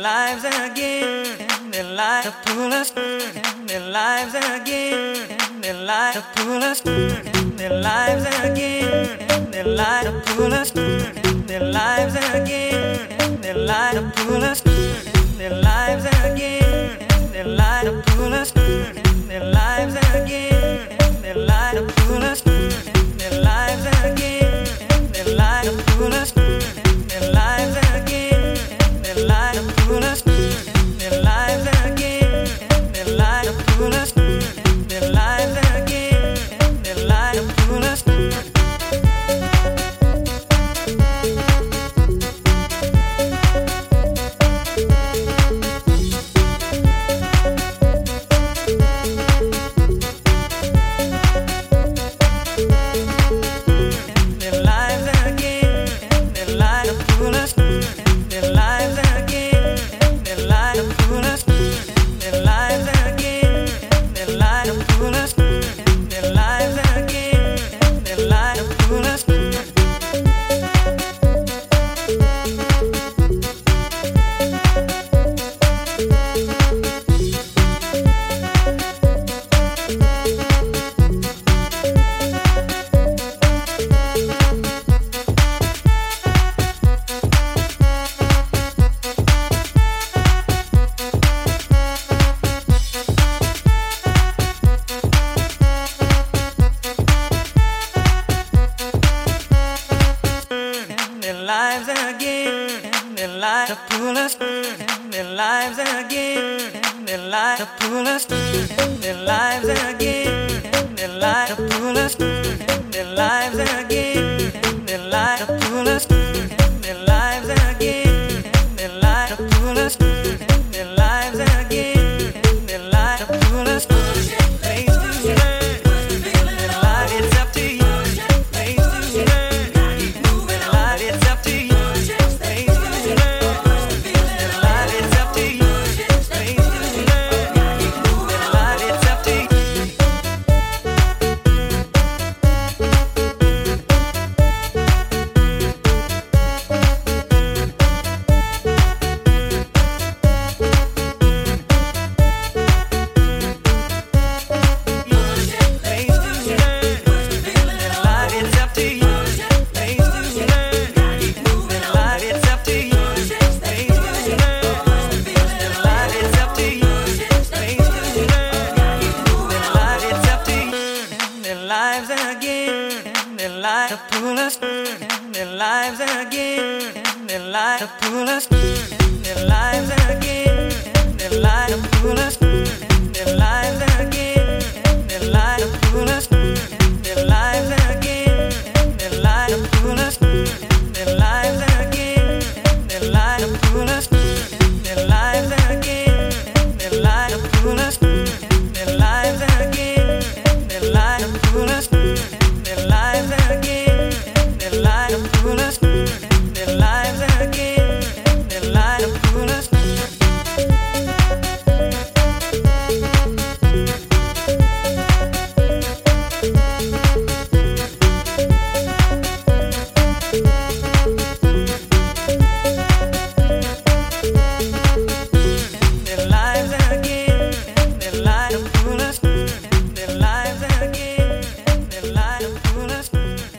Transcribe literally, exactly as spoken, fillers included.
lives again, their lives to pull us, their lives again, their lives to pull us, their lives again, their lives to pull us, their lives again, their lives to pull us, their lives again, their lives to pull us, their lives again, their lives to pull us, their lives again, their lives to pull us, their lives again, their lives to pull us, their lives again, their lives to pull us, their lives again, their lives to pull us. Lives again, their lives to pull us, their lives again, their lives to pull us, their lives again, their lives to pull us, their lives again, their lives to pull us, their lives again, their lives to pull us, their lives again, their lives to pull us. Place to learn, their life, it's up to you. Place to learn, keep moving on. It's up to you. Lives again, their lives to pull us, their lives again, their lives to pull us.